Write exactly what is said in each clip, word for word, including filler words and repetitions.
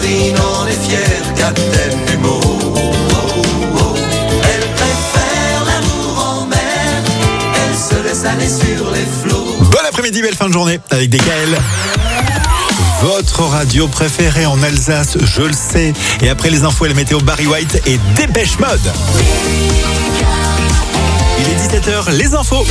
Sandrine en est fière, capitaine Nemo. Oh, oh, oh. Elle préfère l'amour en mer, elle se laisse aller sur les flots. Bon après-midi, belle fin de journée avec D K L. Votre radio préférée en Alsace, je le sais. Et après les infos et la météo, Barry White et Dépêche Mode. Il est dix-sept heures, les infos.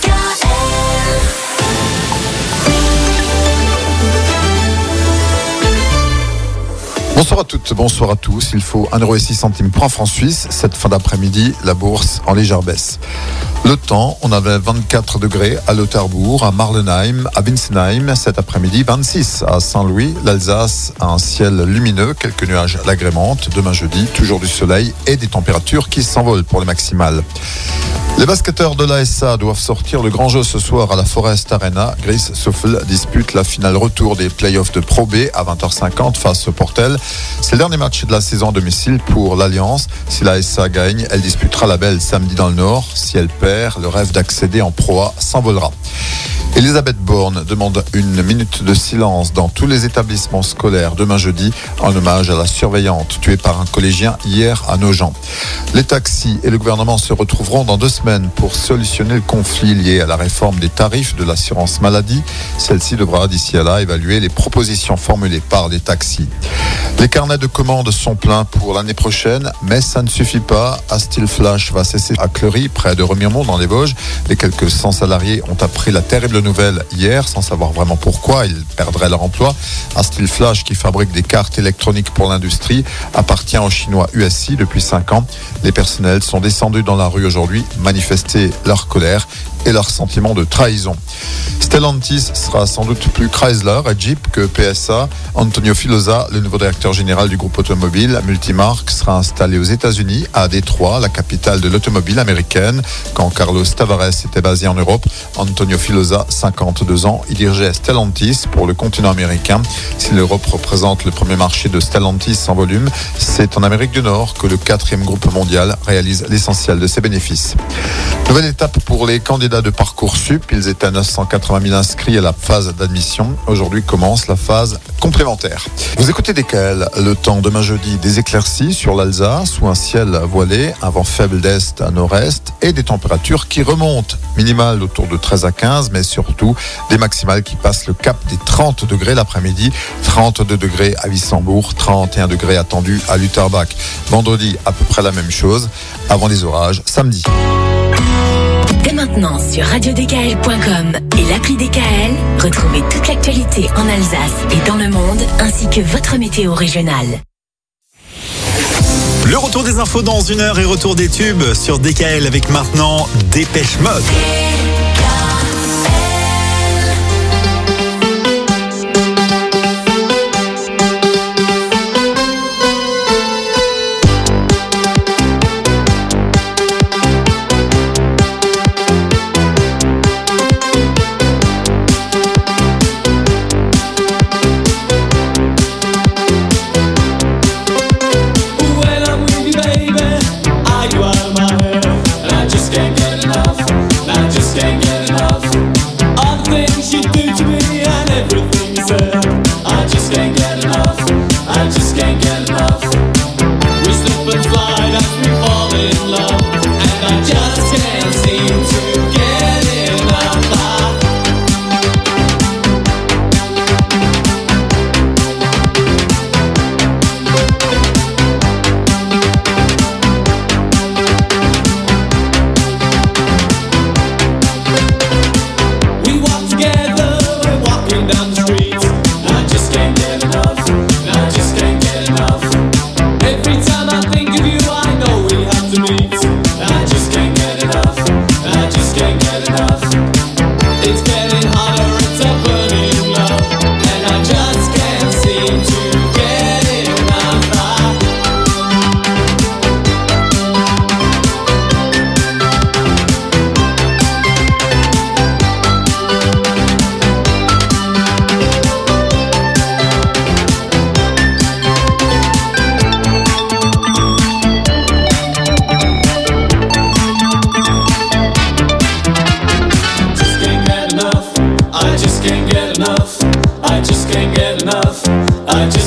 Bonsoir à toutes, bonsoir à tous. Il faut un euro six centimes pour un franc suisse. Cette fin d'après-midi, la bourse en légère baisse. Le temps, on avait vingt-quatre degrés à Lauterbourg, à Marlenheim, à Winsenheim. Cet après-midi, vingt-six à Saint-Louis. L'Alsace a un ciel lumineux, quelques nuages à l'agrémente. Demain jeudi, toujours du soleil et des températures qui s'envolent pour les maximales. Les basketteurs de l'A S A doivent sortir le grand jeu ce soir à la Forest Arena. Gris Souffle dispute la finale retour des playoffs de Pro B à vingt heures cinquante face au Portel. C'est le dernier match de la saison à domicile pour l'Alliance. Si l'A S A gagne, elle disputera la belle samedi dans le Nord. Si elle perd, le rêve d'accéder en Pro A s'envolera. Elisabeth Borne demande une minute de silence dans tous les établissements scolaires demain jeudi en hommage à la surveillante tuée par un collégien hier à Nogent. Les taxis et le gouvernement se retrouveront dans deux semaines pour solutionner le conflit lié à la réforme des tarifs de l'assurance maladie. Celle-ci devra d'ici à là évaluer les propositions formulées par les taxis. Les carnets de commandes sont pleins pour l'année prochaine, mais ça ne suffit pas. Astil Flash va cesser à Cleury, près de Remiremont dans les Vosges. Les quelques cent salariés ont appris la terrible nouvelle hier, sans savoir vraiment pourquoi ils perdraient leur emploi. Astil Flash, qui fabrique des cartes électroniques pour l'industrie, appartient au chinois U S I depuis cinq ans. Les personnels sont descendus dans la rue aujourd'hui, manifester leur colère et leur sentiment de trahison. Stellantis sera sans doute plus Chrysler et Jeep que P S A. Antonio Filosa, le nouveau directeur général du groupe automobile Multimarque, sera installé aux États-Unis, à Détroit, la capitale de l'automobile américaine. Quand Carlos Tavares était basé en Europe, Antonio Filosa, cinquante-deux ans, il dirigeait Stellantis pour le continent américain. Si l'Europe représente le premier marché de Stellantis en volume, c'est en Amérique du Nord que le quatrième groupe mondial réalise l'essentiel de ses bénéfices. Nouvelle étape pour les candidats de Parcoursup. Ils étaient neuf cent quatre-vingt mille inscrits à la phase d'admission. Aujourd'hui commence la phase complémentaire. Vous écoutez D K L, le temps demain jeudi, des éclaircies sur l'Alsace ou un ciel voilé, un vent faible d'est à nord-est et des températures qui remontent. Minimales autour de treize à quinze, mais surtout des maximales qui passent le cap des trente degrés l'après-midi. trente-deux degrés à Wissembourg, trente et un degrés attendus à Lutterbach. Vendredi, à peu près la même chose, avant les orages, samedi. Dès maintenant sur radio d k l point com et l'appli D K L, retrouvez toute l'actualité en Alsace et dans le monde, ainsi que votre météo régionale. Le retour des infos dans une heure et retour des tubes sur D K L avec maintenant Dépêche Mode. I just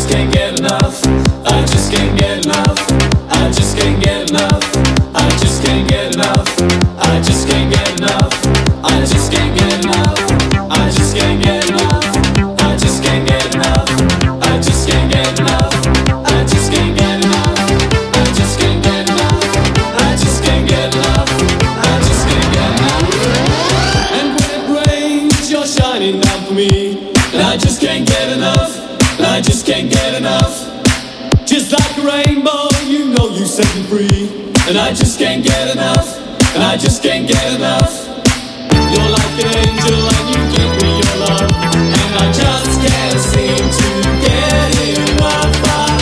just can't get enough. I just can't get enough. I just can't get enough. I just can't get enough. I just can't get enough. I just can't get enough. I just can't get enough. I just can't get enough. I just can't get enough. I just can't get enough. I just can't get enough. I just can't get enough. I just can't get enough. And when it rains, you're shining down for me. And I just can't get enough. And I just can't get enough. Just like a rainbow, you know you set me free. And I just can't get enough. And I just can't get enough. You're like an angel and you give me your love. And I just can't seem to get enough.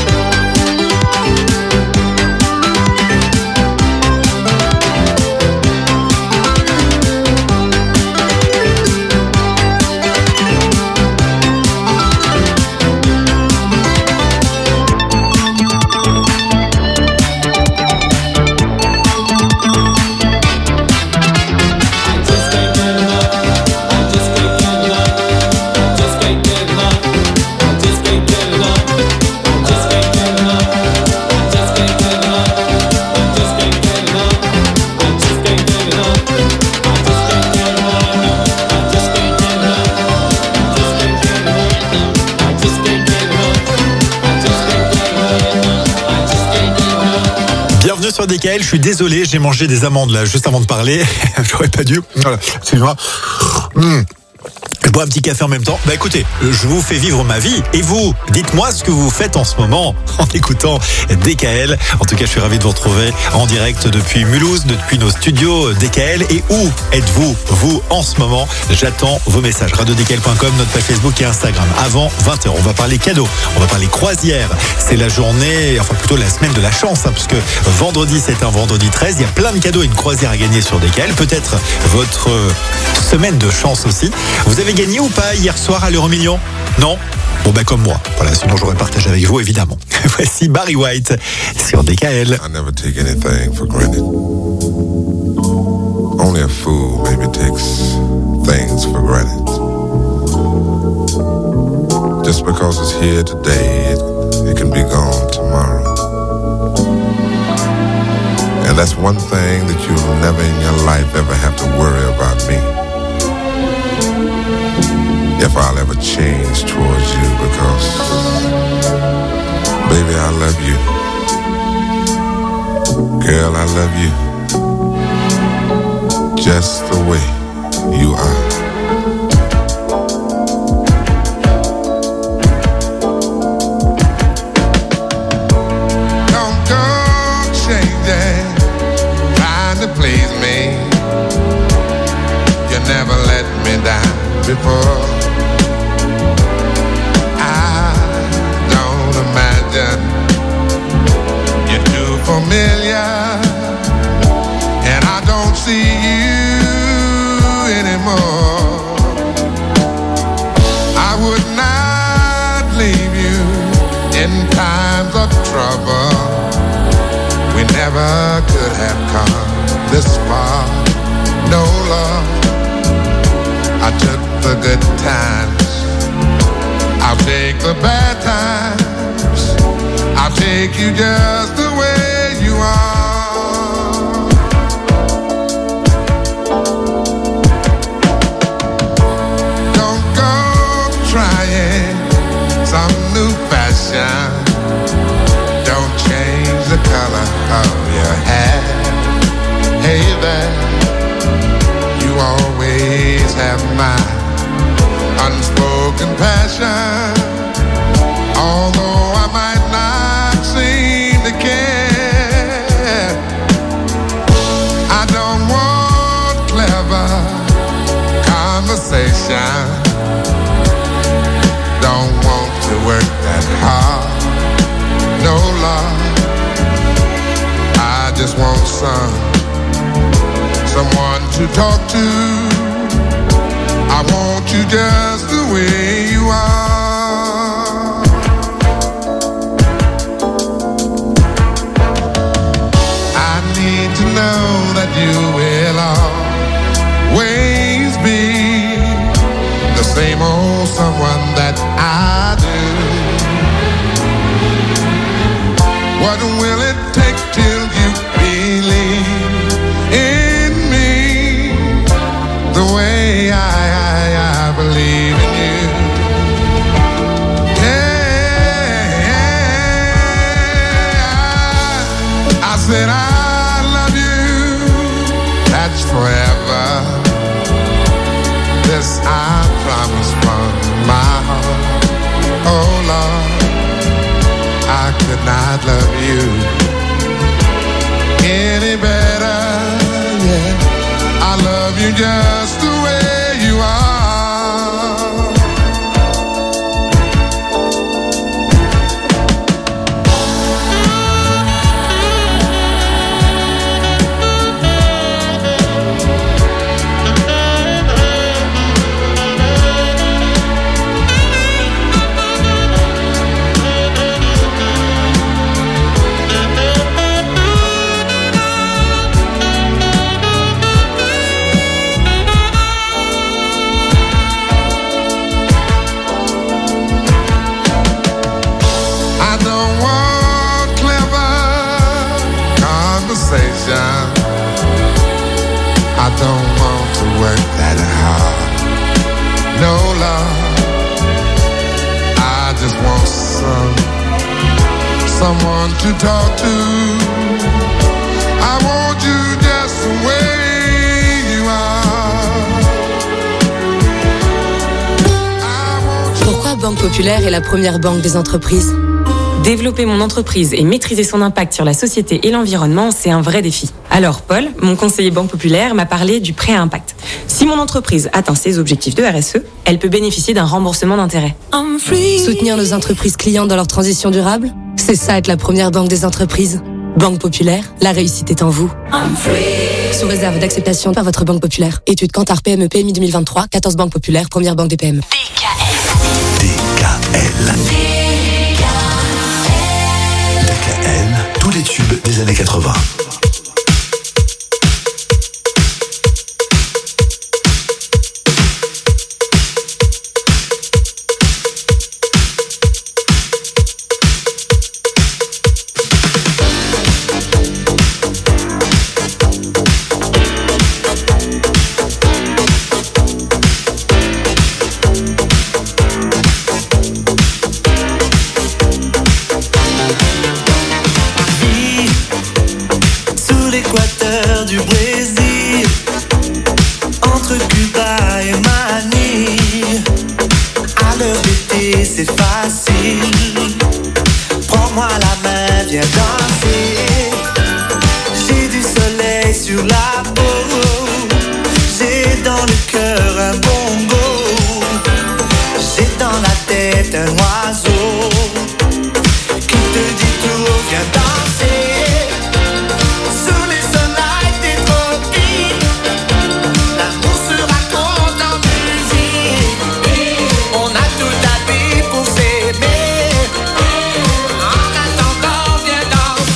Sur D K L, je suis désolé, j'ai mangé des amandes là juste avant de parler. J'aurais pas dû. Voilà, excuse-moi. Mmh. Je bois un petit café en même temps. Bah écoutez, je vous fais vivre ma vie. Et vous, dites-moi ce que vous faites en ce moment en écoutant D K L. En tout cas, je suis ravi de vous retrouver en direct depuis Mulhouse, depuis nos studios D K L. Et où êtes-vous, vous, en ce moment? J'attends vos messages. radio d k l point com, notre page Facebook et Instagram. Avant vingt heures, on va parler cadeaux, on va parler croisière. C'est la journée, enfin plutôt la semaine de la chance, hein, puisque vendredi, c'est un vendredi treize. Il y a plein de cadeaux et une croisière à gagner sur D K L. Peut-être votre semaine de chance aussi. Vous avez gagné ou pas hier soir à l'Euro Million? Non? Bon bah comme moi. Voilà, sinon j'aurais partagé avec vous évidemment. Voici Barry White sur D K L. I never take anything for granted. Only a fool maybe takes things for granted. Just because it's here today, it, it can be gone tomorrow. And that's one thing that you'll never in your life ever have to worry about me. If I'll ever change towards you, because baby, I love you. Girl, I love you just the way you are. Don't go changing, trying to please me. You never let me down before. You're too familiar, and I don't see you anymore. I would not leave you in times of trouble. We never could have come this far. No love, I took the good times, I'll take the bad times. I'll take you just the way you are. Don't go trying some new fashion. Don't change the color of your hair. Hey there, you always have my unspoken passion. Although I might not seem to care, I don't want clever conversation. Don't want to work that hard. No love, I just want some someone to talk to. I want you just the way you are. Know that you will always be the same old someone that I do. said I love you, that's forever. This I promise from my heart. Oh Lord, I could not love you any better. Yeah, I love you just the way you are. I don't want to work that hard. No, Lord, I just want some someone to talk to. I want you just the way you are. Pourquoi Banque Populaire est la première banque des entreprises ? Développer mon entreprise et maîtriser son impact sur la société et l'environnement, c'est un vrai défi. Alors Paul, mon conseiller Banque Populaire, m'a parlé du prêt à impact. Si mon entreprise atteint ses objectifs de R S E, elle peut bénéficier d'un remboursement d'intérêt. Soutenir nos entreprises clientes dans leur transition durable, c'est ça être la première banque des entreprises. Banque Populaire, la réussite est en vous. Sous réserve d'acceptation par votre Banque Populaire. Étude Kantar P M E P M I deux mille vingt-trois, quatorze Banque Populaire, première banque des P M E. D K L. Tous les tubes des années quatre-vingts. Pour s'aimer, en attendant, viens danser.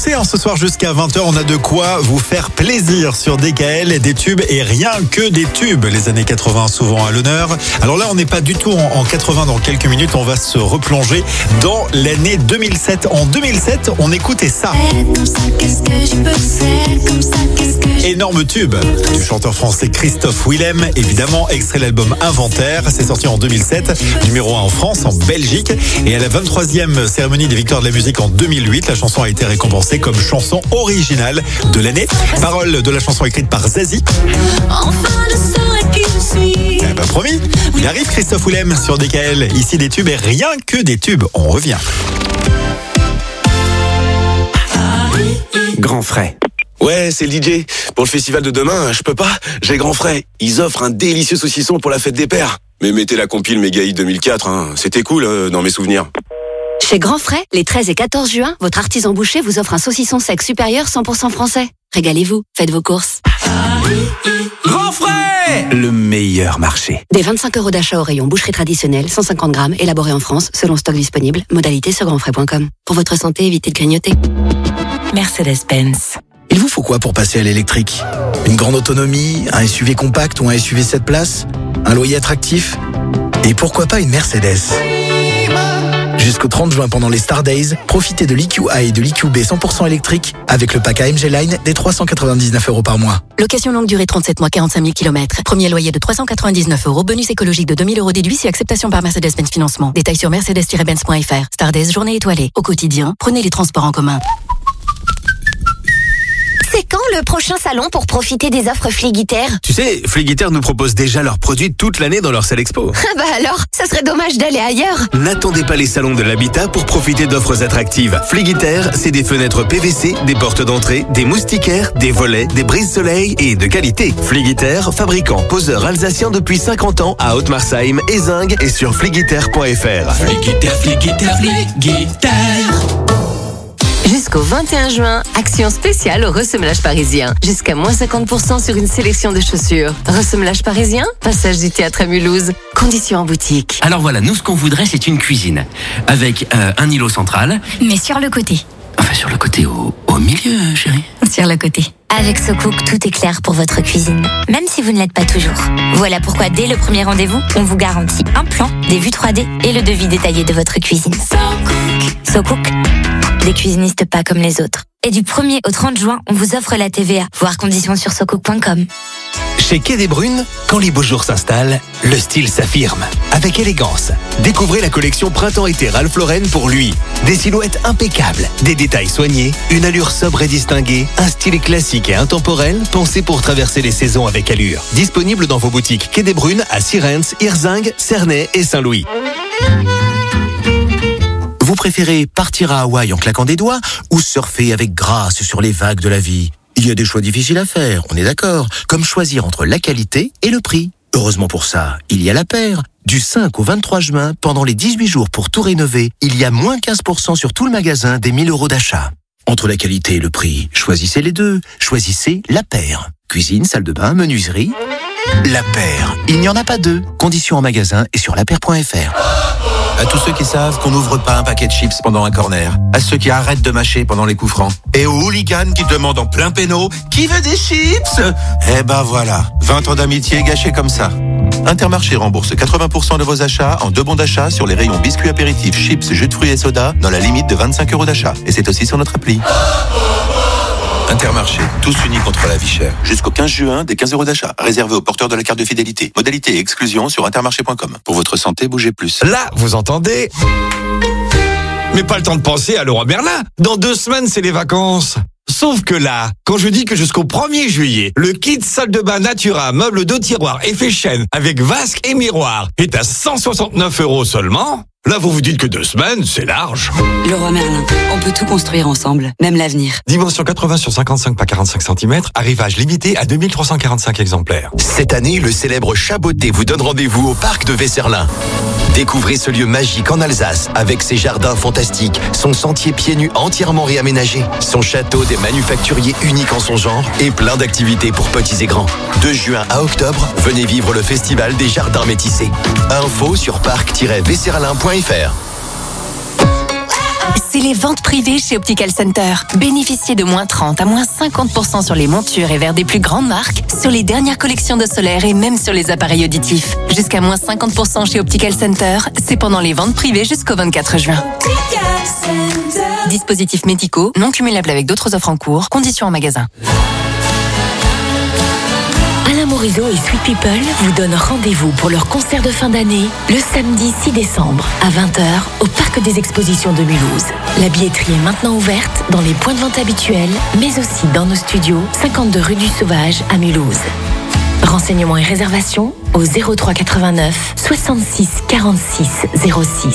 commencer hein, ce soir jusqu'à vingt heures. On a de quoi vous faire plaisir sur D K L. Des tubes et rien que des tubes. Les années quatre-vingts souvent à l'honneur. Alors là, on n'est pas du tout en, en quatre-vingts dans quelques minutes. On va se replonger dans l'année deux mille sept. En deux mille sept, on écoutait ça. Comme ça, qu'est-ce que je peux faire? Comme ça, qu'est-ce que je... Énorme tube du chanteur français Christophe Willem. Évidemment, extrait de l'album Inventaire. C'est sorti en deux mille sept. Numéro un en France, en Belgique. Et à la vingt-troisième cérémonie des victoires de la musique en deux mille huit, la chanson a été récompensée comme chanson originale de l'année. Parole de la chanson écrite par Zazie. Enfin, je saurais qui je suis. Eh ben, promis, il arrive Christophe Willem sur D K L. Ici des tubes et rien que des tubes. On revient. Grand frais. Ouais, c'est le D J. Pour le festival de demain, je peux pas. J'ai grand frais. Ils offrent un délicieux saucisson pour la fête des pères. Mais mettez la compile Méga Hit deux mille quatre, hein. C'était cool euh, dans mes souvenirs. Chez Grand Frais, les treize et quatorze juin, votre artisan boucher vous offre un saucisson sec supérieur cent pour cent français. Régalez-vous, faites vos courses. Grand frais, le meilleur marché. Des vingt-cinq euros d'achat au rayon boucherie traditionnelle, cent cinquante grammes, élaboré en France, selon stock disponible. Modalité sur grandfrais point com. Pour votre santé, évitez de grignoter. Mercedes-Benz. Il vous faut quoi pour passer à l'électrique? Une grande autonomie, un S U V compact ou un S U V sept places? Un loyer attractif? Et pourquoi pas une Mercedes? Jusqu'au trente juin pendant les Star Days, profitez de l'E Q A et de l'E Q B cent pour cent électrique avec le pack A M G Line des trois cent quatre-vingt-dix-neuf euros par mois. Location longue durée trente-sept mois, quarante-cinq mille kilomètres. Premier loyer de trois cent quatre-vingt-dix-neuf euros. Bonus écologique de deux mille euros déduit si acceptation par Mercedes-Benz Financement. Détails sur mercedes tiret benz point f r. Star Days, journée étoilée. Au quotidien, prenez les transports en commun. C'est quand le prochain salon pour profiter des offres Fligiter? Tu sais, Fligiter nous propose déjà leurs produits toute l'année dans leur salle expo. Ah bah alors, ça serait dommage d'aller ailleurs. N'attendez pas les salons de l'habitat pour profiter d'offres attractives. Fligiter, c'est des fenêtres P V C, des portes d'entrée, des moustiquaires, des volets, des brises-soleil et de qualité. Fligiter, fabricant poseur alsacien depuis cinquante ans à Haute-Marsheim, Ézingue et sur fligiter point f r. Fligiter, Fligiter, Fligiter. Jusqu'au vingt et un juin, action spéciale au ressemelage parisien. Jusqu'à moins cinquante pour cent sur une sélection de chaussures. Ressemelage parisien, passage du théâtre à Mulhouse. Conditions en boutique. Alors voilà, nous ce qu'on voudrait c'est une cuisine. Avec euh, un îlot central. Mais sur le côté. Enfin sur le côté, au, au milieu chérie. Sur le côté. Avec SoCook, tout est clair pour votre cuisine, même si vous ne l'êtes pas toujours. Voilà pourquoi dès le premier rendez-vous, on vous garantit un plan, des vues trois D et le devis détaillé de votre cuisine. SoCook. SoCook. Des cuisinistes pas comme les autres. Et du premier au trente juin, on vous offre la T V A. Voir conditions sur socook point com. Chez Quai des Brunes, quand les beaux jours s'installent, le style s'affirme. Avec élégance. Découvrez la collection Printemps-été Ralph Lauren pour lui. Des silhouettes impeccables, des détails soignés, une allure sobre et distinguée, un style classique et intemporel, pensé pour traverser les saisons avec allure. Disponible dans vos boutiques Quai des Brunes à Sirens, Hirzingue, Cernay et Saint-Louis. Vous préférez partir à Hawaï en claquant des doigts ou surfer avec grâce sur les vagues de la vie? Il y a des choix difficiles à faire, on est d'accord, comme choisir entre la qualité et le prix. Heureusement pour ça, il y a La Paire. Du cinq au vingt-trois juin, pendant les dix-huit jours pour tout rénover, il y a moins quinze pour cent sur tout le magasin des mille euros d'achat. Entre la qualité et le prix, choisissez les deux. Choisissez La Paire. Cuisine, salle de bain, menuiserie. La Paire. Il n'y en a pas deux. Conditions en magasin et sur la paire point f r. À tous ceux qui savent qu'on n'ouvre pas un paquet de chips pendant un corner. À ceux qui arrêtent de mâcher pendant les coups francs. Et aux hooligans qui demandent en plein péno « Qui veut des chips ?» Eh ben voilà, vingt ans d'amitié gâchés comme ça. Intermarché rembourse quatre-vingts pour cent de vos achats en deux bons d'achat sur les rayons biscuits apéritifs, chips, jus de fruits et soda dans la limite de vingt-cinq euros d'achat. Et c'est aussi sur notre appli. Intermarché, tous unis contre la vie chère. Jusqu'au quinze juin, des quinze euros d'achat. Réservé aux porteurs de la carte de fidélité. Modalité et exclusion sur intermarché point com. Pour votre santé, bougez plus. Là, vous entendez? Mais pas le temps de penser à Leroy Merlin. Dans deux semaines, c'est les vacances. Sauf que là, quand je dis que jusqu'au premier juillet, le kit salle de bain Natura, meuble de tiroir, effet chaîne, avec vasque et miroir, est à cent soixante-neuf euros seulement, là vous vous dites que deux semaines, c'est large. Leroy Merlin, on peut tout construire ensemble, même l'avenir. Dimension quatre-vingts sur cinquante-cinq par quarante-cinq centimètres, arrivage limité à deux mille trois cent quarante-cinq exemplaires. Cette année, le célèbre Chaboté vous donne rendez-vous au parc de Vesserlin. Découvrez ce lieu magique en Alsace avec ses jardins fantastiques, son sentier pieds nus entièrement réaménagé, son château des manufacturiers unique en son genre et plein d'activités pour petits et grands. De juin à octobre, venez vivre le festival des jardins métissés. Info sur parc tiret vesserlin point f r. C'est les ventes privées chez Optical Center. Bénéficiez de moins trente à moins cinquante pour cent sur les montures et verres des plus grandes marques, sur les dernières collections de solaire et même sur les appareils auditifs. Jusqu'à moins cinquante pour cent chez Optical Center, c'est pendant les ventes privées jusqu'au vingt-quatre juin. Dispositifs médicaux, non cumulables avec d'autres offres en cours, conditions en magasin. Alain Morisot et Sweet People vous donnent rendez-vous pour leur concert de fin d'année le samedi six décembre à vingt heures au Parc des Expositions de Mulhouse. La billetterie est maintenant ouverte dans les points de vente habituels, mais aussi dans nos studios, cinquante-deux rue du Sauvage à Mulhouse. Renseignements et réservations au zéro trois quatre-vingt-neuf soixante-six quarante-six zéro six.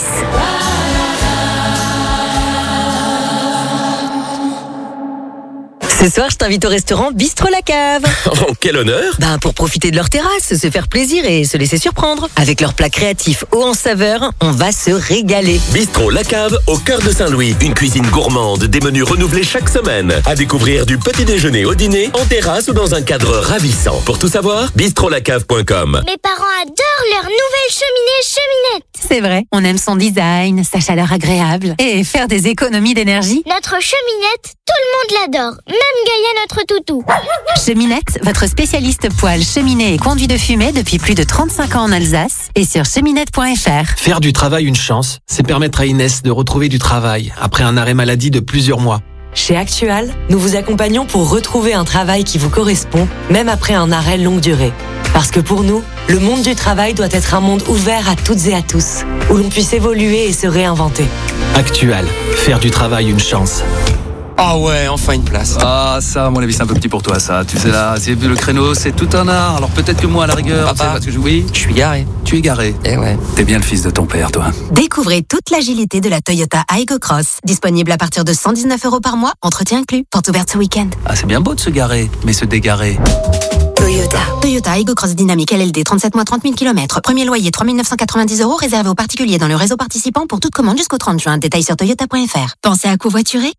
Ce soir, je t'invite au restaurant Bistro La Cave. Oh, quel honneur! Ben, pour profiter de leur terrasse, se faire plaisir et se laisser surprendre. Avec leurs plats créatifs hauts en saveur, on va se régaler. Bistro La Cave, au cœur de Saint-Louis. Une cuisine gourmande, des menus renouvelés chaque semaine. À découvrir du petit déjeuner au dîner, en terrasse ou dans un cadre ravissant. Pour tout savoir, bistro la cave point com. Mes parents adorent leur nouvelle cheminée Cheminette. C'est vrai, on aime son design, sa chaleur agréable et faire des économies d'énergie. Notre cheminette, tout le monde l'adore. Même Gaïa, notre toutou. Cheminette, votre spécialiste poêle, cheminée et conduit de fumée depuis plus de trente-cinq ans en Alsace et sur cheminette point f r. Faire du travail une chance, c'est permettre à Inès de retrouver du travail après un arrêt maladie de plusieurs mois. Chez Actual, nous vous accompagnons pour retrouver un travail qui vous correspond, même après un arrêt longue durée. Parce que pour nous, le monde du travail doit être un monde ouvert à toutes et à tous, où l'on puisse évoluer et se réinventer. Actual, faire du travail une chance. Ah ouais, enfin une place. Ah ça, à mon avis, c'est un peu petit pour toi, ça. Tu sais là, c'est le créneau, c'est tout un art. Alors peut-être que moi, à la rigueur, Papa, tu sais, parce que je, oui, je suis garé. Tu es garé. Eh ouais. T'es bien le fils de ton père, toi. Découvrez toute l'agilité de la Toyota Aygo Cross. Disponible à partir de cent dix-neuf euros par mois, entretien inclus. Porte ouverte ce week-end. Ah, c'est bien beau de se garer, mais se dégarer. Toyota. Toyota Aygo Cross Dynamique L L D, trente-sept mois, trente mille kilomètres. Premier loyer, trois mille neuf cent quatre-vingt-dix euros, réservé aux particuliers dans le réseau participant pour toute commande jusqu'au trente juin. Détails sur toyota point f r. Pensez à covoiturer?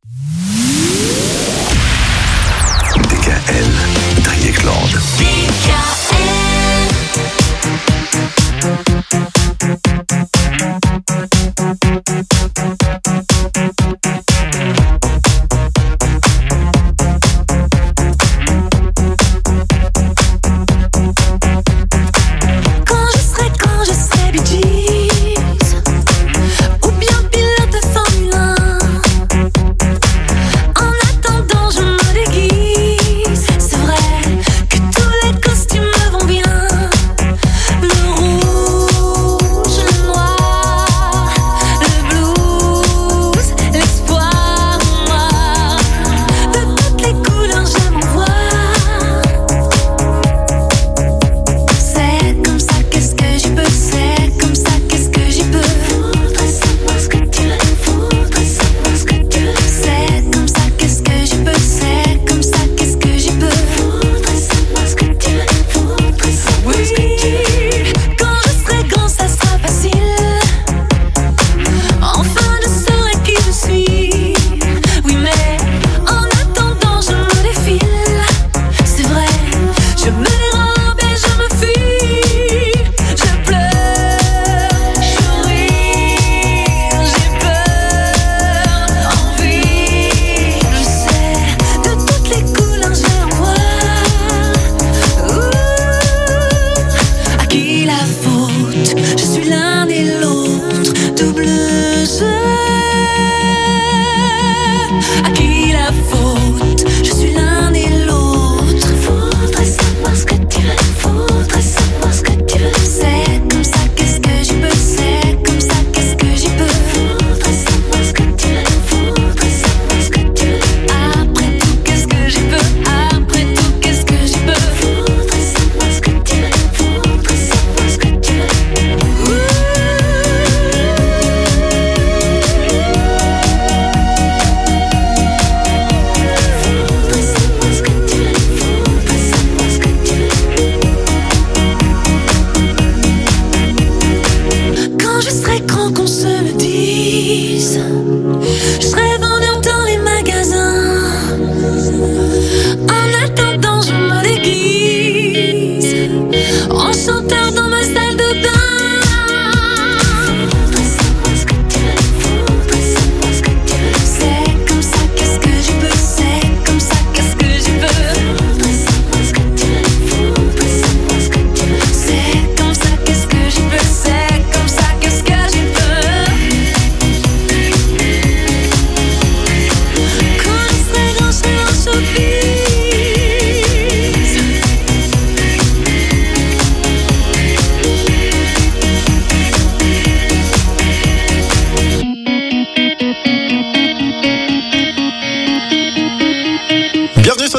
D K L, Dreieckland. D K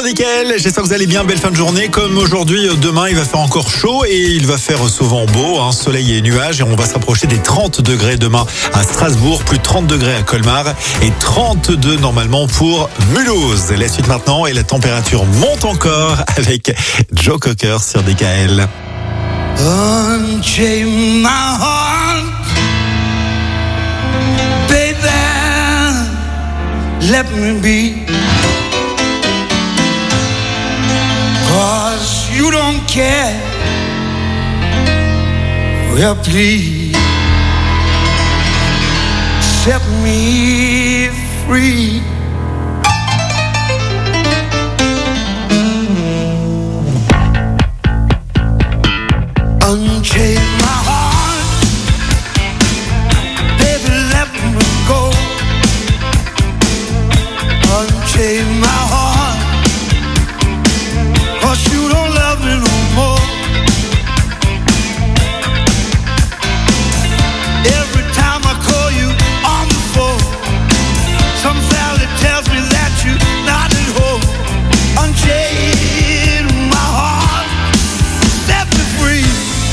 D K L, j'espère que vous allez bien, belle fin de journée. Comme aujourd'hui, demain, il va faire encore chaud et il va faire souvent beau, hein, soleil et nuages. Et on va se rapprocher des trente degrés demain à Strasbourg, plus trente degrés à Colmar et trente-deux normalement pour Mulhouse. La suite maintenant et la température monte encore avec Joe Cocker sur D K L. Unchain my heart, baby, let me be, 'cause you don't care, well please, set me free. Unchain my heart, baby, let me go. Unchain my heart, 'cause you don't love me no more. Every time I call you on the phone, some valley tells me that you're not at home. Unchain my heart, set me free.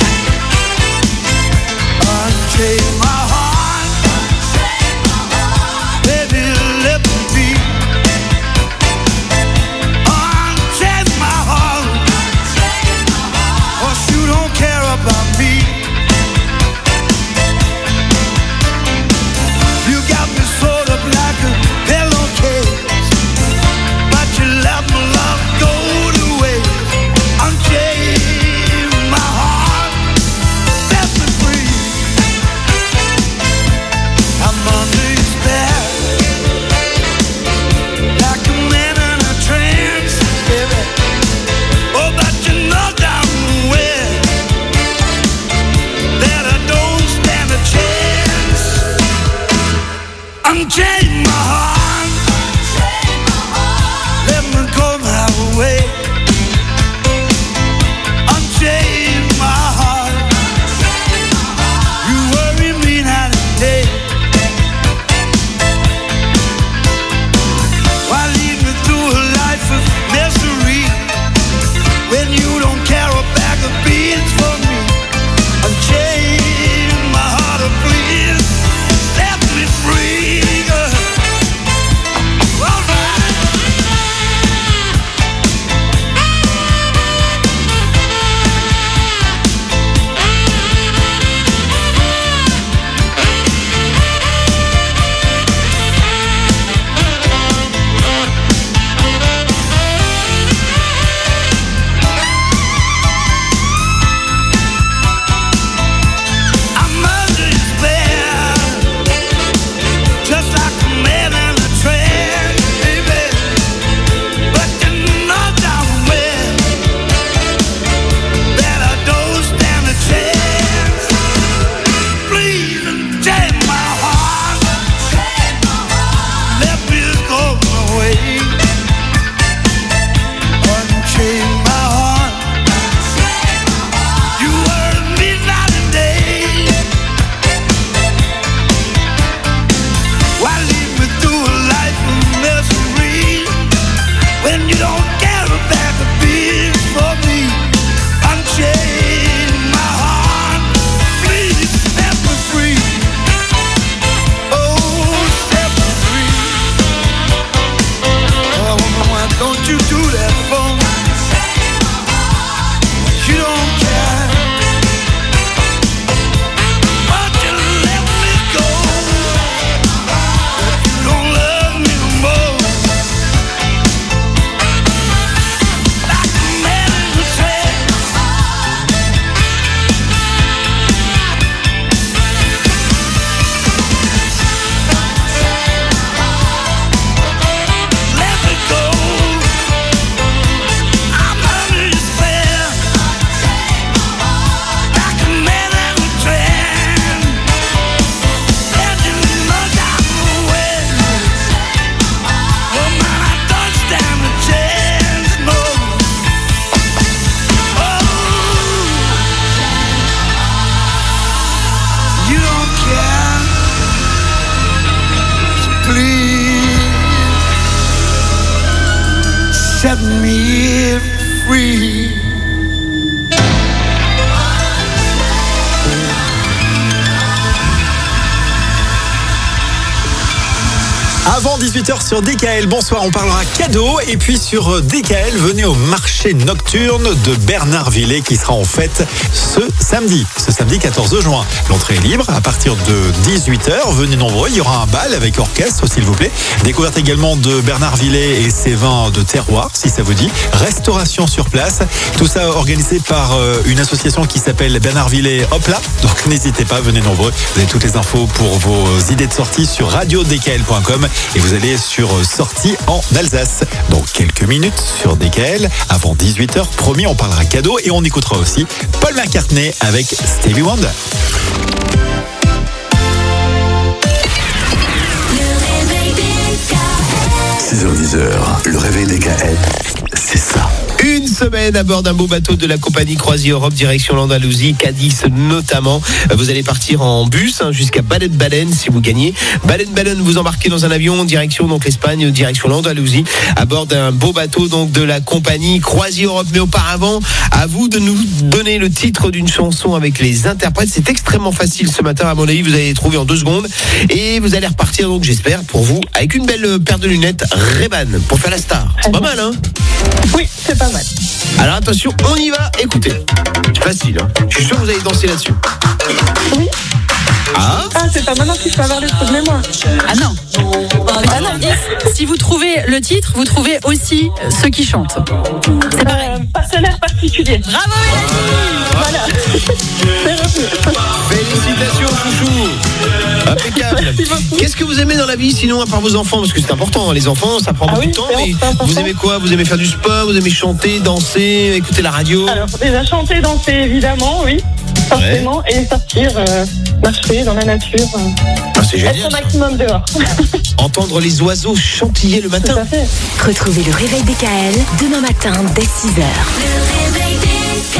Unchain my heart, baby, let me be. Avant dix-huit heures sur D K L, bonsoir, on parlera cadeaux. Et puis sur D K L, venez au marché nocturne de Bernardvillers qui sera en fête ce samedi, ce samedi quatorze juin. L'entrée est libre à partir de dix-huit heures. Venez nombreux, il y aura un bal avec orchestre s'il vous plaît. Découverte également de Bernardvillers et ses vins de terroir si ça vous dit. Restauration sur place. Tout ça organisé par une association qui s'appelle Bernardvillers Hop là. Donc n'hésitez pas, venez nombreux. Vous avez toutes les infos pour vos idées de sortie sur radio d k l point com. Et vous allez sur Sortie en Alsace. Dans quelques minutes sur D K L, avant dix-huit heures, promis, on parlera cadeaux et on écoutera aussi Paul McCartney avec Stevie Wonder. six heures dix, le réveil D K L, c'est ça. Une semaine à bord d'un beau bateau de la compagnie Croisière Europe, direction l'Andalousie, Cadiz notamment. Vous allez partir en bus hein, jusqu'à Baden-Baden si vous gagnez. Baden-Baden, vous embarquez dans un avion direction donc l'Espagne, direction l'Andalousie, à bord d'un beau bateau donc de la compagnie Croisière Europe. Mais auparavant, à vous de nous donner le titre d'une chanson avec les interprètes. C'est extrêmement facile ce matin, à mon avis, vous allez trouver en deux secondes. Et vous allez repartir donc, j'espère, pour vous, avec une belle paire de lunettes Ray-Ban pour faire la star. C'est pas mal, hein? Oui, c'est pas mal. Alors attention, on y va, écoutez. C'est facile, hein. Je suis sûr que vous allez danser là-dessus. Oui. Ah, ah c'est pas maintenant qu'il faut avoir le trou de mémoire. Ah non. Ah non. Si vous trouvez le titre, vous trouvez aussi ceux qui chantent. C'est pareil. Euh, partenaire particulier. Bravo Mélanie. Voilà. C'est revenu. Félicitations chouchou. Impeccable. Qu'est-ce que vous aimez dans la vie sinon à part vos enfants? Parce que c'est important, les enfants ça prend ah beaucoup oui, de temps. Mais vous aimez quoi? Vous aimez faire du sport? Vous aimez chanter, danser, écouter la radio? Alors déjà chanter, danser évidemment, oui. Forcément, ouais. Et sortir, euh, marcher dans la nature. Euh, ah, c'est génial. Être au maximum dehors. Entendre les oiseaux chantiller le matin. Tout à fait. Retrouvez le réveil D K L demain matin dès six heures. Le réveil D K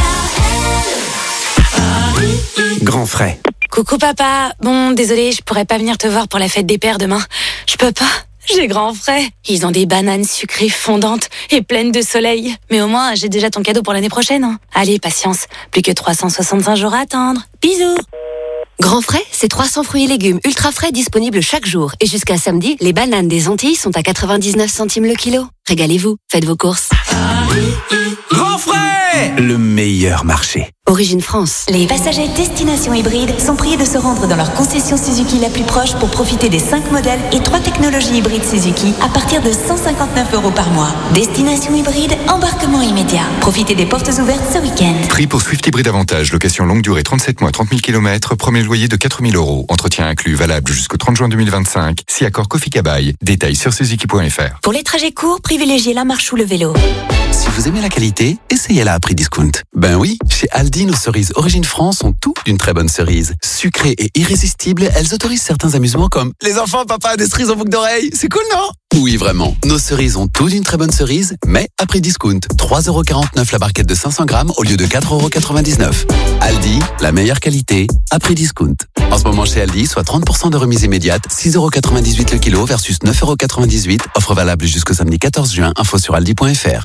L. Grand frais. Coucou papa, bon désolé, je pourrais pas venir te voir pour la fête des pères demain. Je peux pas, j'ai grand frais. Ils ont des bananes sucrées fondantes et pleines de soleil. Mais au moins, j'ai déjà ton cadeau pour l'année prochaine. Hein. Allez, patience, plus que trois cent soixante-cinq jours à attendre. Bisous. Grand frais, c'est trois cents fruits et légumes ultra frais disponibles chaque jour. Et jusqu'à samedi, les bananes des Antilles sont à quatre-vingt-dix-neuf centimes le kilo. Régalez-vous, faites vos courses. Grand frais, le meilleur marché. Origine France. Les passagers destination hybride sont priés de se rendre dans leur concession Suzuki la plus proche pour profiter des cinq modèles et trois technologies hybrides Suzuki à partir de cent cinquante-neuf euros par mois. Destination hybride, embarquement immédiat. Profitez des portes ouvertes ce week-end. Prix pour Swift Hybride Avantage, location longue durée trente-sept mois, trente mille kilomètres, premier loyer de quatre mille euros. Entretien inclus, valable jusqu'au trente juin deux mille vingt-cinq. Si accord Kofi Kabaï. Détails sur suzuki point f r. Pour les trajets courts, privilégiez la marche ou le vélo. Si vous aimez la qualité, essayez-la à prix discount. Ben oui, chez Aldi, nos cerises Origine France ont tout d'une très bonne cerise. Sucrées et irrésistibles, elles autorisent certains amusements comme les enfants, papa, des cerises en boucle d'oreille. C'est cool, non? Oui, vraiment. Nos cerises ont tout d'une très bonne cerise, mais à prix discount. trois euros quarante-neuf la barquette de cinq cents grammes au lieu de quatre euros quatre-vingt-dix-neuf. Aldi, la meilleure qualité, à prix discount. En ce moment chez Aldi, soit trente pour cent de remise immédiate, six euros quatre-vingt-dix-huit le kilo versus neuf euros quatre-vingt-dix-huit. Offre valable jusqu'au samedi quatorze juin. Info sur aldi point f r.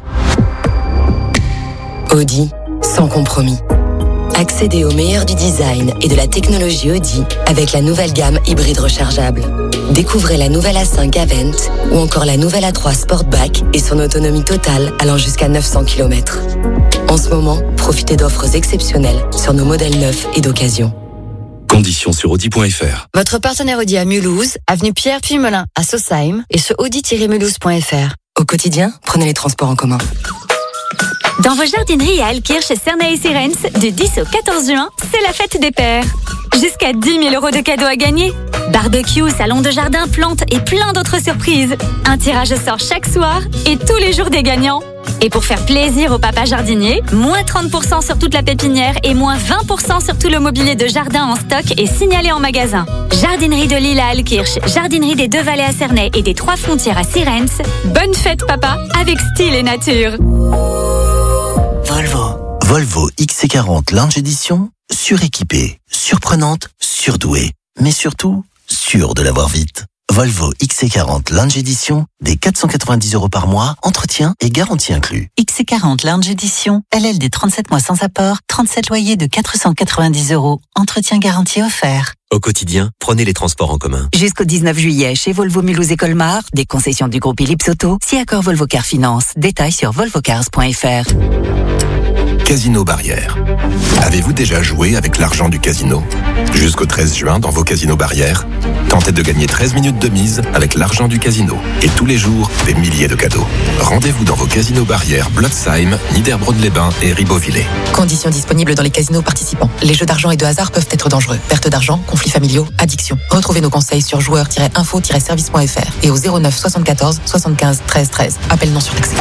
Audi, sans compromis. Accédez au meilleur du design et de la technologie Audi avec la nouvelle gamme hybride rechargeable. Découvrez la nouvelle A cinq Avent ou encore la nouvelle A trois Sportback et son autonomie totale allant jusqu'à neuf cents kilomètres. En ce moment, profitez d'offres exceptionnelles sur nos modèles neufs et d'occasion. Conditions sur audi point f r. Votre partenaire Audi à Mulhouse, avenue Pierre Pumelin à Sausheim et sur audi tiret mulhouse point f r. Au quotidien, prenez les transports en commun. Dans vos jardineries à Alkirch, Cernay et Sirens, du dix au quatorze juin, c'est la fête des pères. Jusqu'à dix mille euros de cadeaux à gagner. Barbecue, salon de jardin, plantes et plein d'autres surprises. Un tirage sort chaque soir et tous les jours des gagnants. Et pour faire plaisir au papa jardinier, moins trente pour cent sur toute la pépinière et moins vingt pour cent sur tout le mobilier de jardin en stock et signalé en magasin. Jardinerie de Lille à Alkirch, jardinerie des Deux Vallées à Cernay et des Trois Frontières à Sirens. Bonne fête papa, avec style et nature. Volvo. Volvo X C quarante Lounge Edition, suréquipée, surprenante, surdouée, mais surtout, sûre de l'avoir vite. Volvo X C quarante Lounge Edition, des quatre cent quatre-vingt-dix euros par mois, entretien et garantie inclus. X C quarante Lounge Edition, L L D trente-sept mois sans apport, trente-sept loyers de quatre cent quatre-vingt-dix euros, entretien garantie offert. Au quotidien, prenez les transports en commun. Jusqu'au dix-neuf juillet, chez Volvo Mulhouse et Colmar, des concessions du groupe Ellipse Auto, si accord Volvo Car Finance. Détails sur volvocars point f r. Casino Barrière. Avez-vous déjà joué avec l'argent du casino? Jusqu'au treize juin, dans vos casinos Barrière, tentez de gagner treize minutes de mise avec l'argent du casino. Et tous les jours, des milliers de cadeaux. Rendez-vous dans vos casinos Barrière Blotzheim, Niederbronn-les-Bains et Ribeauvillé. Conditions disponibles dans les casinos participants. Les jeux d'argent et de hasard peuvent être dangereux. Perte d'argent, conflits familiaux, addiction. Retrouvez nos conseils sur joueurs tiret info tiret service point f r et au zéro neuf soixante-quatorze soixante-quinze treize treize. Appel non surtaxé.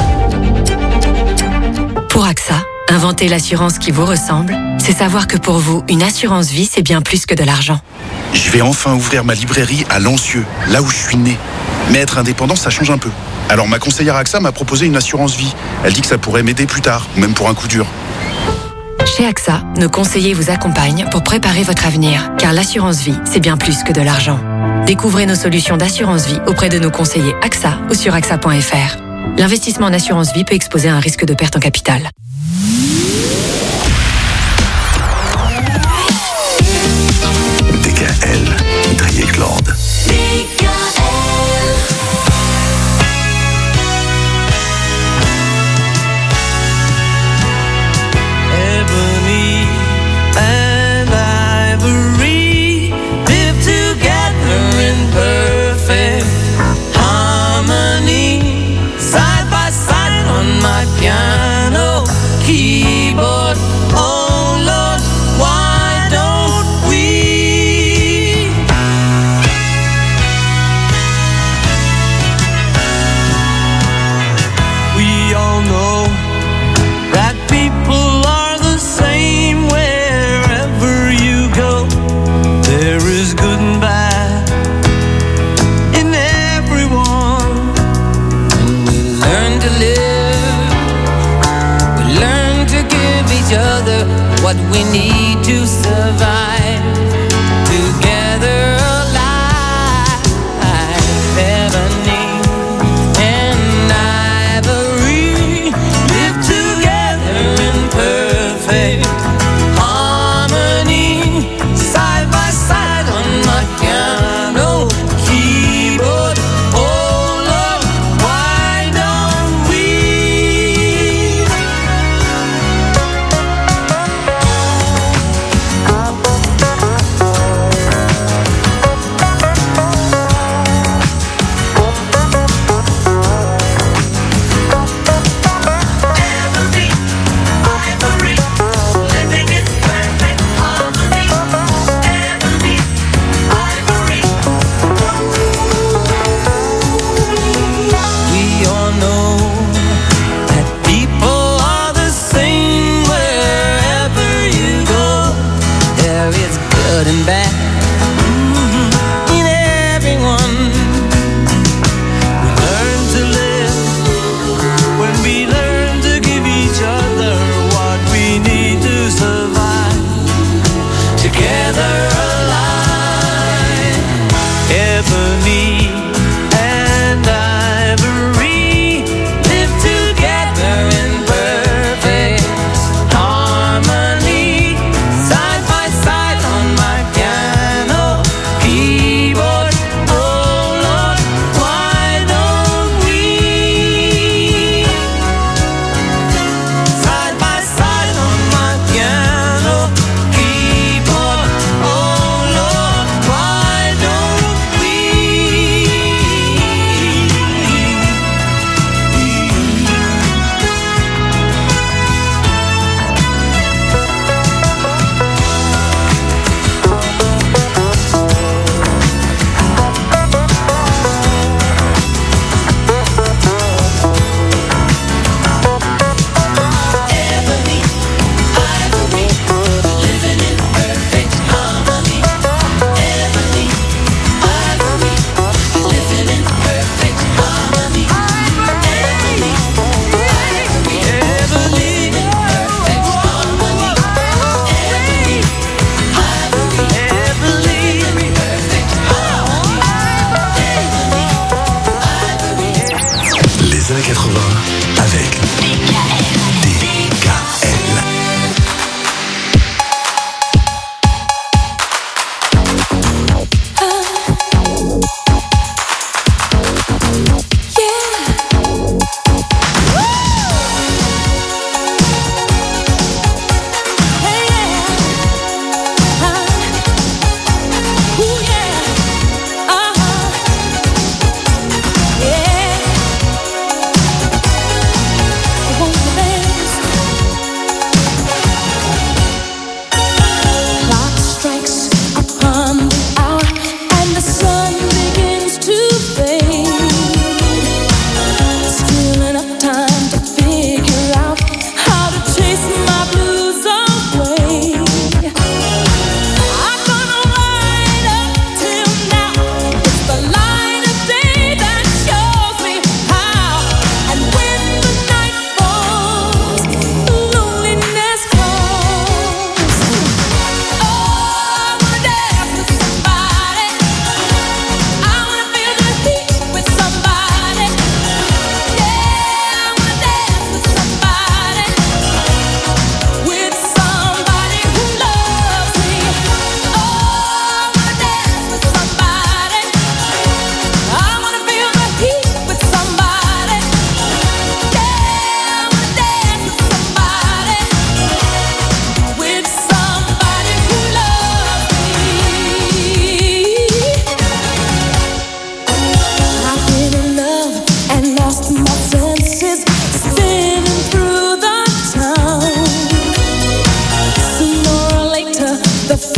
Pour AXA, inventer l'assurance qui vous ressemble, c'est savoir que pour vous, une assurance vie, c'est bien plus que de l'argent. Je vais enfin ouvrir ma librairie à Lancieux, là où je suis né. Mais être indépendant, ça change un peu. Alors ma conseillère AXA m'a proposé une assurance vie. Elle dit que ça pourrait m'aider plus tard, même pour un coup dur. Chez AXA, nos conseillers vous accompagnent pour préparer votre avenir, car l'assurance vie, c'est bien plus que de l'argent. Découvrez nos solutions d'assurance vie auprès de nos conseillers AXA ou sur axa point f r. L'investissement en assurance vie peut exposer à un risque de perte en capital. D K L, Dreieckland. Ebony and ivory live together in perfect harmony, side by side on my piano keyboard. Oh Lord, why don't we? We all know that people are the same wherever you go. There is good and bad in everyone. And we learn to live, we learn to give each other what we need to survive. Together alive, ebony and ivory live together in perfect harmony, side by side on my piano keyboard. Oh Lord, why don't we? We all know that people are the same wherever you go. There is good and bad mm, in everyone. We learn to live when we learn to give each other what we need to survive. Together alive, ebony and ivory live together in perfect harmony, side by side on my piano.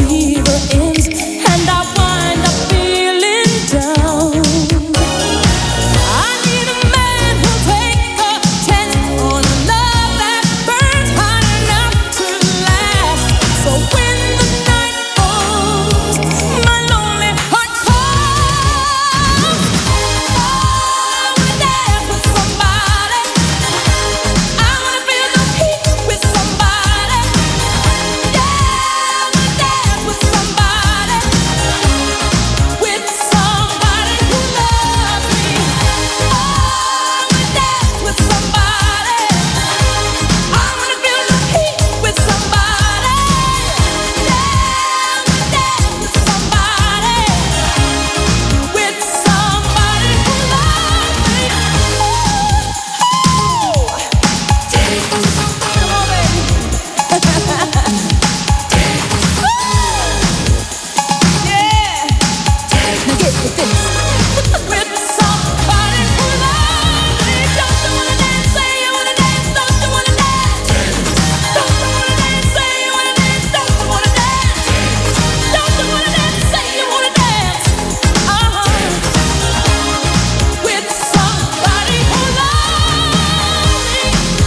fever ends and I wind up feeling down. I need a man who'll take a chance on a love that burns hot enough to last. So when the night falls, my lonely heart calls. I wanna dance with somebody. I wanna feel the heat with somebody. Yeah, I wanna dance with somebody. With somebody who loves me. Oh, I wanna dance with somebody. I wanna feel the heat with somebody. Yeah, I wanna dance with somebody. With somebody who loves me. Come on, baby. Yeah. Now get with this. With somebody who loves me. Don't you wanna dance? Say you wanna dance. Don't you wanna dance? Don't you wanna dance? Say you wanna dance. Don't you wanna dance? Don't you wanna dance? Say you wanna dance. Uh-huh. With somebody who loves me.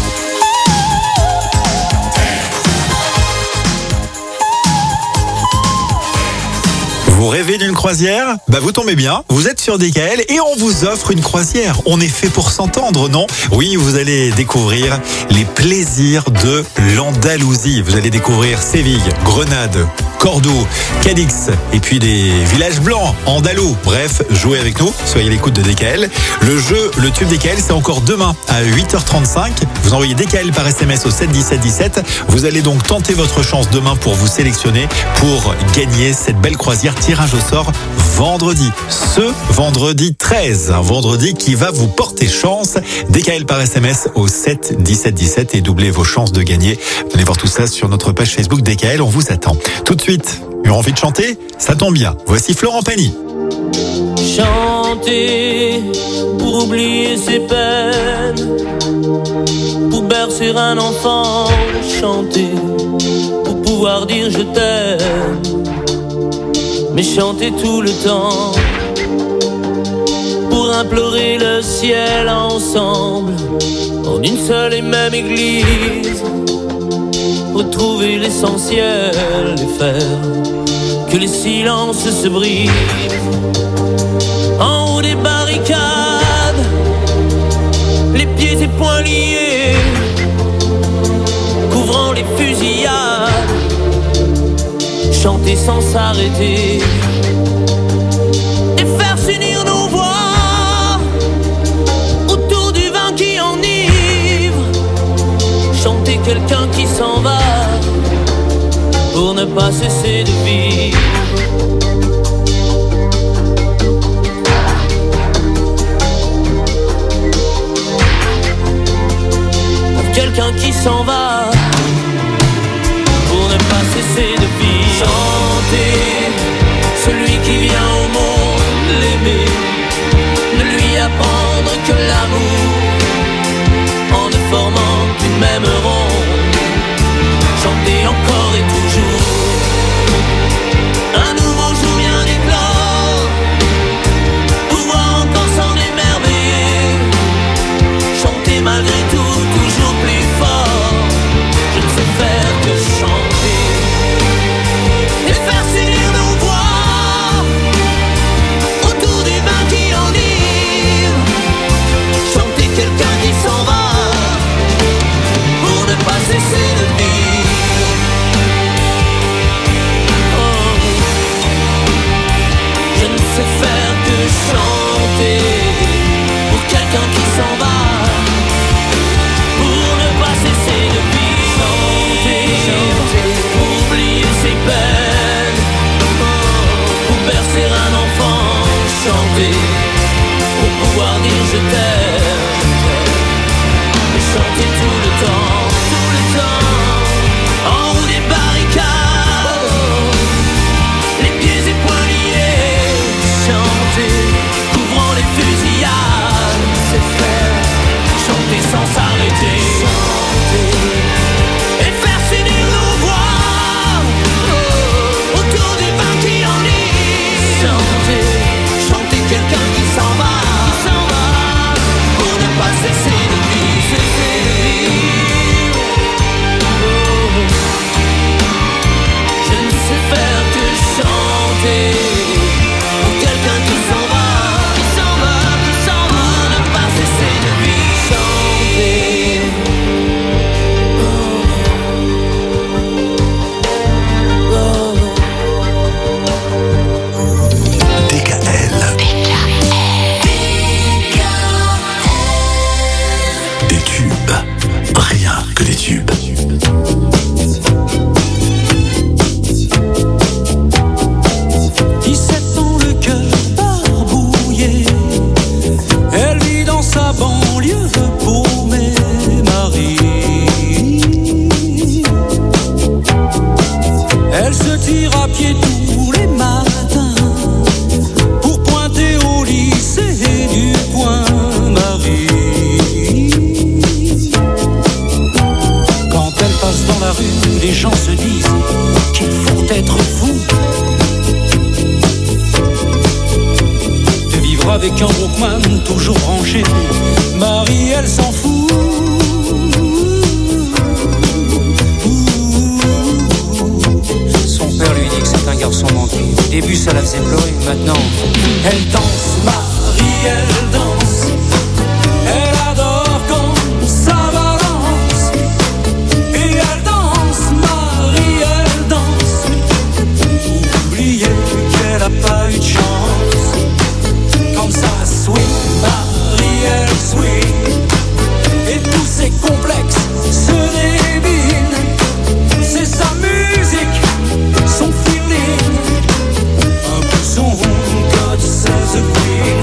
Vous rêvez d'une croisière? Bah vous tombez bien, vous êtes sur D K L et on vous offre une croisière. On est fait pour s'entendre, non? Oui, vous allez découvrir les plaisirs de l'Andalousie. Vous allez découvrir Séville, Grenade, Cordoue, Cadix et puis des villages blancs, andalous. Bref, jouez avec nous, soyez à l'écoute de D K L. Le jeu, le tube D K L, c'est encore demain à huit heures trente-cinq. Vous envoyez D K L par S M S au sept dix-sept dix-sept. Vous allez donc tenter votre chance demain pour vous sélectionner pour gagner cette belle croisière. Tirage au sort vendredi. Ce vendredi treize. Un vendredi qui va vous porter chance. D K L par S M S au sept dix-sept dix-sept et doublez vos chances de gagner. Venez voir tout ça sur notre page Facebook D K L. On vous attend. Tout de suite, eu envie de chanter? Ça tombe bien. Voici Florent Pagny. Chanter pour oublier ses peines, pour bercer un enfant. Chanter pour pouvoir dire je t'aime. Mais chanter tout le temps pour implorer le ciel ensemble en une seule et même église. Retrouver l'essentiel et faire que les silences se brisent. En haut des barricades, les pieds et poings liés, couvrant les fusillades. Chanter sans s'arrêter et faire s'unir nos voix autour du vin qui enivre. Chanter quelqu'un qui s'en va pour ne pas cesser de vivre. Pour quelqu'un qui s'en va pour ne pas cesser de vivre. Chanter celui qui vient au monde l'aimer, ne lui apprendre que l'amour en ne formant qu'une même ronde. Chanter encore et toujours un nouveau jour vient d'éclore, pouvoir encore s'en émerveiller. Chanter malgré tout, toujours plus fort. Je ne sais faire que chanter. tous les matins pour pointer au lycée du coin Marie. Quand elle passe dans la rue, les gens se disent qu'il faut être fou de vivre avec un Walkman toujours branché. Marie, elle s'en fout. Son père lui dit que c'est un garçon manqué. Au début, ça la faisait pleurer. Maintenant, elle danse. Marie, elle danse. Elle adore quand ça balance. Et elle danse. Marie, elle danse. Oubliez qu'elle a pas eu de chance. Comme ça, sweet. Marie, elle sweet. Et tous ses complexes se débinent. C'est sa musique, son feeling, un peu son God save the Queen.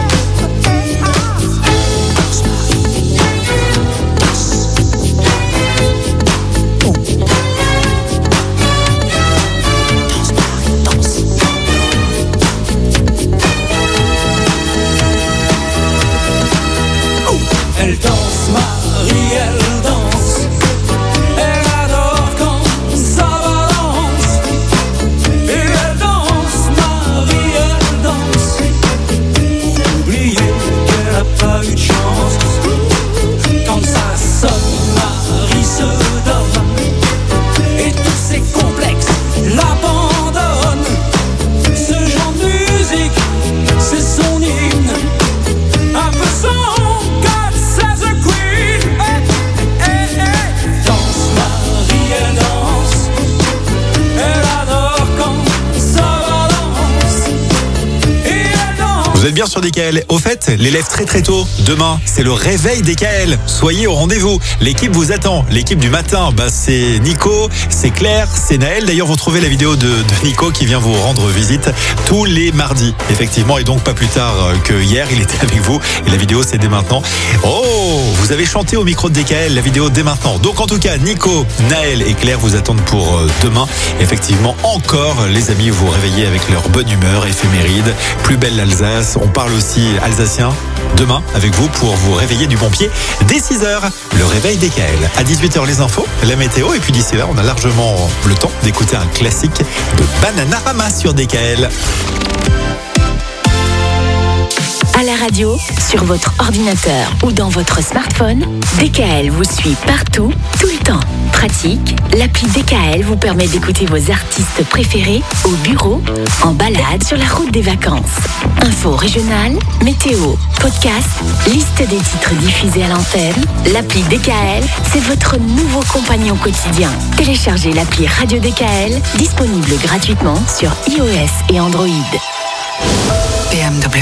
Elle danse, Marie, elle danse. Elle adore quand ça balance. Et elle danse, Marie, elle danse. Oubliez qu'elle a pas eu de chance. Quand ça sonne, Marie se donne. Et tous ses complexes l'abandonnent. Ce genre de musique, c'est son hymne. Un peu son God save the Queen. Hey, hey, hey. Danse, Marie, elle danse. Elle adore quand ça balance. Et elle danse. Vous êtes bien sur D K L. Au fait, les lève très très tôt. Demain, c'est le réveil D K L. Soyez au rendez-vous. L'équipe vous attend. L'équipe du matin, bah, c'est Nico, c'est Claire, c'est Naël. D'ailleurs, vous trouvez la vidéo de, de Nico qui vient vous rendre visite tous les mardis. Effectivement, et donc pas plus tard que hier, il était avec vous. Et la vidéo, c'est dès maintenant. Oh, vous avez chanté au micro de D K L, la vidéo dès maintenant. Donc en tout cas, Nico, Naël et Claire vous attendent pour euh, demain. Effectivement, encore, les amis, vous réveillez avec leur bonne humeur, éphéméride, plus belle l'Alsace. On parle aussi alsacien demain avec vous pour vous réveiller du bon pied dès six heures. Le réveil D K L. À dix-huit heures, les infos, la météo. Et puis d'ici là, on a largement le temps d'écouter un classique de Bananarama sur D K L. À la radio, sur votre ordinateur ou dans votre smartphone, D K L vous suit partout, tout le temps. Pratique, l'appli D K L vous permet d'écouter vos artistes préférés au bureau, en balade, sur la route des vacances. Infos régionales, météo, podcast, liste des titres diffusés à l'antenne. L'appli D K L, c'est votre nouveau compagnon quotidien. Téléchargez l'appli Radio D K L, disponible gratuitement sur iOS et Android. B M W.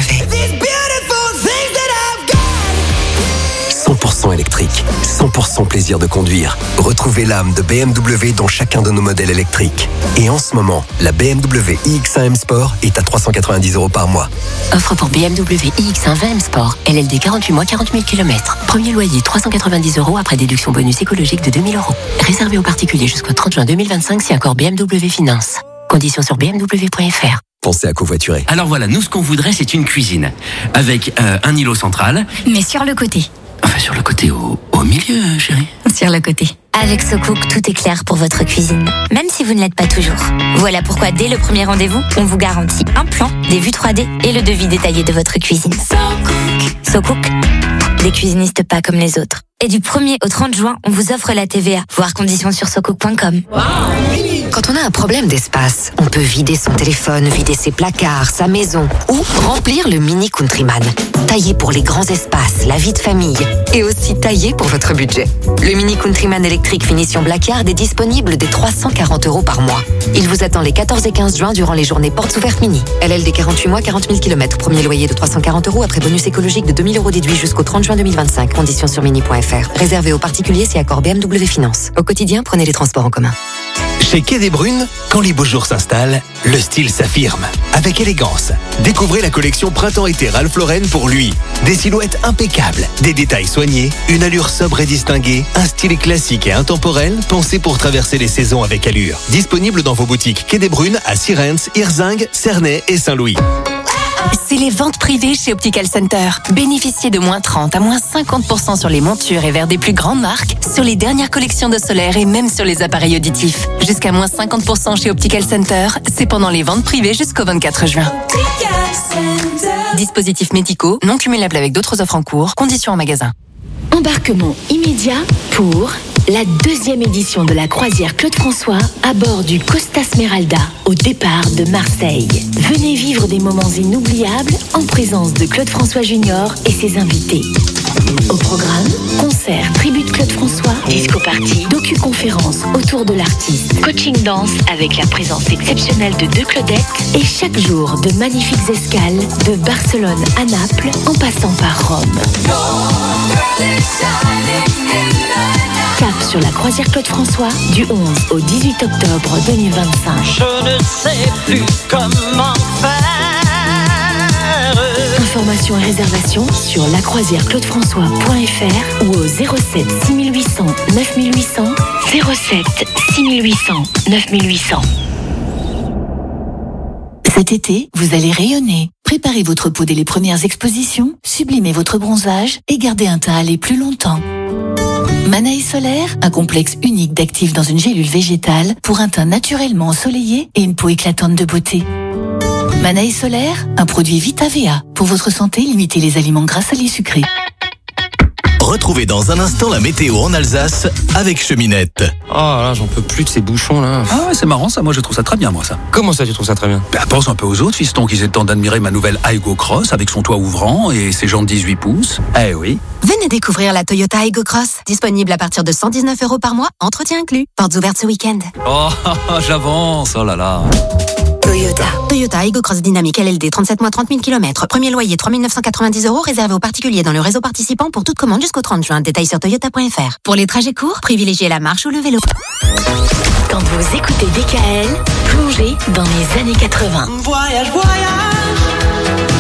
cent pour cent électrique, cent pour cent plaisir de conduire. Retrouvez l'âme de B M W dans chacun de nos modèles électriques. Et en ce moment, la B M W i X un M Sport est à trois cent quatre-vingt-dix euros par mois. Offre pour B M W i X un vingt M Sport. L L D quarante-huit mois, quarante mille kilomètres. Premier loyer trois cent quatre-vingt-dix euros après déduction bonus écologique de deux mille euros. Réservé aux particuliers jusqu'au trente juin deux mille vingt-cinq si accord B M W Finance. Conditions sur b m w point f r. Pensez à covoiturer. Alors voilà, nous ce qu'on voudrait c'est une cuisine. Avec euh, un îlot central. Mais sur le côté. Enfin sur le côté, au, au milieu, chérie. Sur le côté. Avec SoCook, tout est clair pour votre cuisine, même si vous ne l'êtes pas toujours. Voilà pourquoi dès le premier rendez-vous, on vous garantit un plan, des vues trois D et le devis détaillé de votre cuisine. SoCook. SoCook, des cuisinistes pas comme les autres. Et du premier au trente juin, on vous offre la T V A. Voir conditions sur socook point com. Quand on a un problème d'espace, on peut vider son téléphone, vider ses placards, sa maison ou remplir le Mini Countryman. Taillé pour les grands espaces, la vie de famille et aussi taillé pour votre budget. Le Mini Countryman électrique finition Blackard est disponible dès trois cent quarante euros par mois. Il vous attend les quatorze et quinze juin durant les journées portes ouvertes mini. L L D quarante-huit mois, quarante mille kilomètres. Premier loyer de trois cent quarante euros après bonus écologique de deux mille euros déduit jusqu'au trente juin deux mille vingt-cinq. Conditions sur mini point f r. Réservé aux particuliers si accord B M W Finance. Au quotidien, prenez les transports en commun. Chez Quai des Brunes, quand les beaux jours s'installent, le style s'affirme. Avec élégance, découvrez la collection Printemps-été Ralph Lauren pour lui. Des silhouettes impeccables, des détails soignés, une allure sobre et distinguée, un style classique et intemporel pensé pour traverser les saisons avec allure. Disponible dans vos boutiques Quai des Brunes à Sirens, Hirzingue, Cernay et Saint-Louis. C'est les ventes privées chez Optical Center. Bénéficiez de moins trente à moins cinquante pour cent sur les montures et verres des plus grandes marques, sur les dernières collections de solaire et même sur les appareils auditifs. Jusqu'à moins cinquante pour cent chez Optical Center, c'est pendant les ventes privées jusqu'au vingt-quatre juin. Dispositifs médicaux, non cumulables avec d'autres offres en cours, conditions en magasin. Embarquement immédiat pour la deuxième édition de la croisière Claude François à bord du Costa Smeralda au départ de Marseille. Venez vivre des moments inoubliables en présence de Claude François Junior et ses invités. Au programme, concert, tribu de Claude François, disco party, docu-conférence autour de l'artiste, coaching danse avec la présence exceptionnelle de deux Claudettes et chaque jour de magnifiques escales de Barcelone à Naples en passant par Rome. Cap sur la croisière Claude François du onze au dix-huit octobre deux mille vingt-cinq. Je ne sais plus comment faire. Informations et réservations sur lacroisière claude françois point f r ou au zéro sept six huit zéro zéro neuf huit zéro zéro zéro sept six huit zéro zéro neuf huit zéro zéro. Cet été, vous allez rayonner. Préparez votre peau dès les premières expositions, sublimez votre bronzage et gardez un teint à aller plus longtemps. Manaï Solaire, un complexe unique d'actifs dans une gélule végétale pour un teint naturellement ensoleillé et une peau éclatante de beauté. Manaï Solaire, un produit Vita V A. Pour votre santé, limitez les aliments gras, salés, sucrés. Retrouvez dans un instant la météo en Alsace avec Cheminette. Oh là, j'en peux plus de ces bouchons là. Ah ouais, c'est marrant ça, moi je trouve ça très bien moi ça. Comment ça tu trouves ça très bien? Bah pense un peu aux autres fistons qu'ils aient le temps d'admirer ma nouvelle Aygo Cross avec son toit ouvrant et ses jantes dix-huit pouces. Eh oui. Venez découvrir la Toyota Aygo Cross, disponible à partir de cent dix-neuf euros par mois, entretien inclus. Portes ouvertes ce week-end. Oh, j'avance, oh là là. Toyota. Toyota Aygo Cross Dynamique L L D, trente-sept mois, trente mille kilomètres. Premier loyer, trois mille neuf cent quatre-vingt-dix euros, réservé aux particuliers dans le réseau participant pour toute commande jusqu'au trente juin. Détails sur toyota point f r. Pour les trajets courts, privilégiez la marche ou le vélo. Quand vous écoutez D K L, plongez dans les années quatre-vingts. Voyage, voyage.